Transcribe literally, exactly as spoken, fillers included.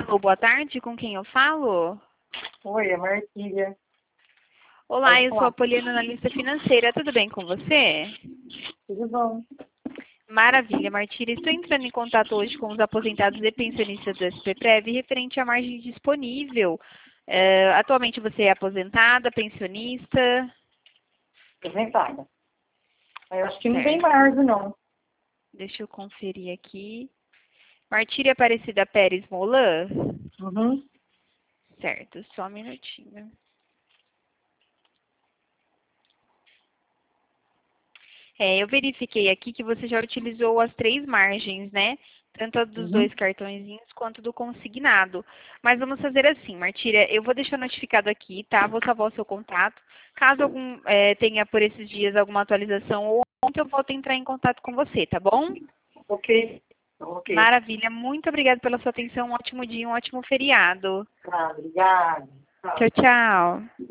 Alô, boa tarde, com quem eu falo? Oi, é Martília. Olá, Pode eu sou falar. a Poliana, analista financeira, tudo bem com você? Tudo bom? Maravilha, Martília. Estou entrando em contato hoje com os aposentados e pensionistas do S P Prev referente à margem disponível. Eh, atualmente você é aposentada, pensionista? Apresentada. Eu acho que não tem Certo. margem, não. Deixa eu conferir aqui. Martília Aparecida Pérez Molan? Uhum. Certo, só um minutinho. É, eu verifiquei aqui que você já utilizou as três margens, né? Tanto a dos Uhum. dois cartõezinhos quanto do consignado. Mas vamos fazer assim, Martíria, eu vou deixar notificado aqui, tá? Vou salvar o seu contato. Caso algum é, tenha por esses dias alguma atualização ou ontem eu volto a entrar em contato com você, tá bom? Ok. Ok. Maravilha, muito obrigada pela sua atenção, um ótimo dia, um ótimo feriado. Tá, obrigada. Tchau. Tchau, tchau.